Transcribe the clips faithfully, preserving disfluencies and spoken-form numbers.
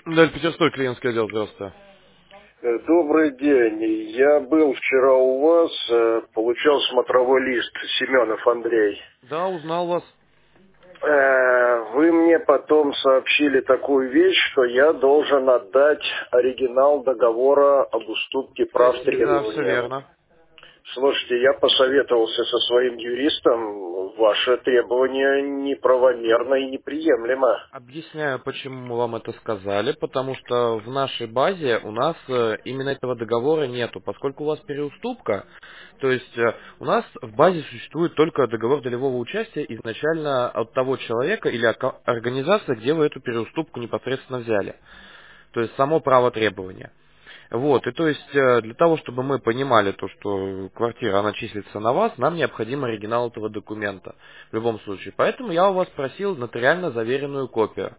Да, Петербург, клиентский отдел, здравствуйте. Э, Добрый день. Я был вчера у вас, э, получал смотровой лист Семенов Андрей. Да, узнал вас. Э, Вы мне потом сообщили такую вещь, что я должен отдать оригинал договора об уступке прав Э, Да, все требованиям. верно. Слушайте, я посоветовался со своим юристом. Ваше требование неправомерно и неприемлемо. Объясняю, почему мы вам это сказали, потому что в нашей базе у нас э, именно этого договора нету, поскольку у вас переуступка, то есть э, у нас в базе существует только договор долевого участия изначально от того человека или ока- организации, где вы эту переуступку непосредственно взяли, то есть само право требования. Вот, и то есть э, для того, чтобы мы понимали то, что квартира, она числится на вас, нам необходим оригинал этого документа в любом случае. Поэтому я у вас просил нотариально заверенную копию.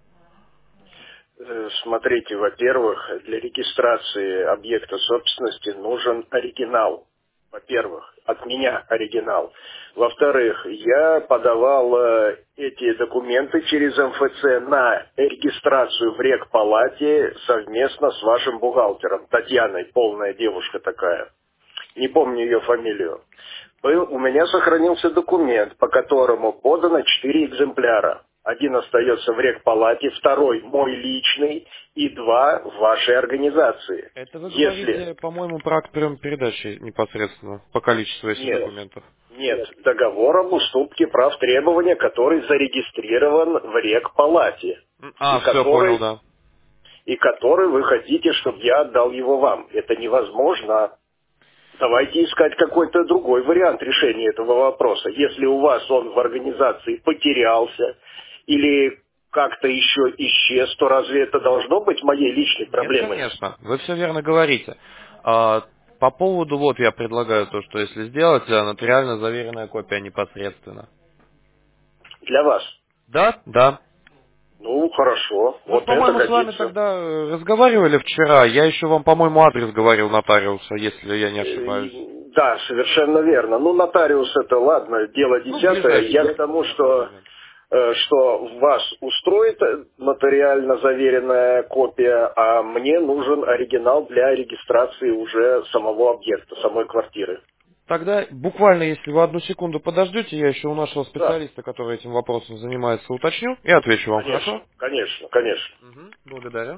Э, Смотрите, во-первых, для регистрации объекта собственности нужен оригинал. Во-первых, от меня оригинал. Во-вторых, я подавал э, эти документы через эм эф це на регистрацию в рекпалате совместно с вашим бухгалтером, Татьяной, полная девушка такая. Не помню ее фамилию. Был- у меня сохранился документ, по которому подано четыре экземпляра. Один остается в рекпалате, второй мой личный и два в вашей организации. Это вы Если говорите, по-моему, про акт приема передачи непосредственно по количеству этих нет, документов. нет, договор об уступке прав требования, который зарегистрирован в рекпалате М, и А, все, понял, который, да. и который вы хотите, чтобы я отдал его вам. Это невозможно. Давайте искать какой-то другой вариант решения этого вопроса. Если у вас он в организации потерялся или как-то еще исчез, то разве это должно быть моей личной Нет, проблемой? конечно, вы все верно говорите. А, по поводу, вот я предлагаю то, что если сделать, а, нотариально заверенная копия непосредственно. Для вас. Да? Да. Ну, хорошо. Мы же, Вот это по-моему, с вами годится. тогда э, разговаривали вчера. Я еще вам, по-моему, адрес говорил нотариуса, если я не Э, ошибаюсь. и- Да, совершенно верно. Ну, нотариус это ладно, дело Ну, десятое. ближайший Я к на, тому, на тот что момент. э, что вас устроит э, нотариально заверенная копия, а мне нужен оригинал для регистрации уже самого объекта, самой квартиры. Тогда буквально, если вы одну секунду подождете, я еще у нашего Да, специалиста, который этим вопросом занимается, уточню и отвечу вам, конечно, хорошо? конечно, конечно. Мгм, благодарю.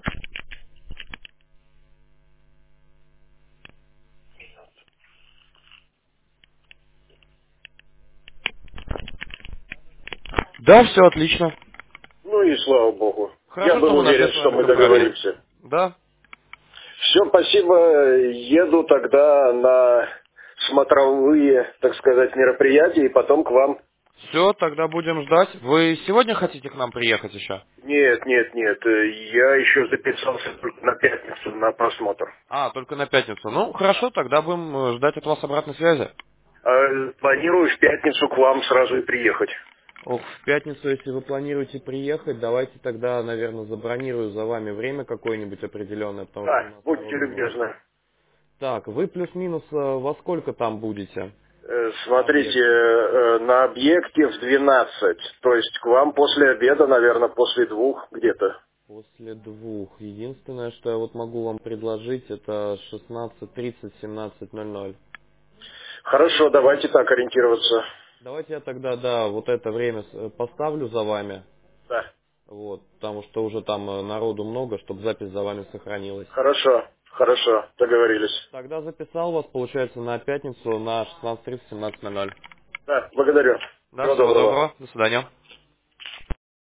Да, все отлично. Ну и слава богу. Я Хорошо, что был мы уверен, нашли с что вами мы компромисс. договоримся. Да. Все, спасибо. Еду тогда на смотровые, так сказать, мероприятия и потом к вам. Все, тогда будем ждать. Вы сегодня хотите к нам приехать еще? Нет, нет, нет. э, Я еще записался только на пятницу на просмотр. А, только на пятницу. Ну, хорошо, тогда будем э, ждать от вас обратной связи. А планирую в пятницу к вам сразу и приехать. Ох, в пятницу, если вы планируете приехать, давайте тогда, наверное, забронирую за вами время какое-нибудь определенное, потому что у Да, нас будьте народу много. любезны. Так, вы плюс-минус э, во сколько там будете Э, на Смотрите, объекте? э, на объекте в двенадцать, то есть к вам после обеда, наверное, после двух где-то. После двух. Единственное, что я вот могу вам предложить, это шестнадцать тридцать, семнадцать ноль ноль. Хорошо, давайте так ориентироваться. Давайте я тогда, да, вот это время с- э, поставлю за вами, Да, вот, потому что уже там э, народу много, чтобы запись за вами сохранилась. хорошо, хорошо, договорились. Тогда записал вас, получается, на пятницу на шестнадцать тридцать, семнадцать ноль ноль. Да, благодарю. Да, Всего всего доброго. доброго, до свидания.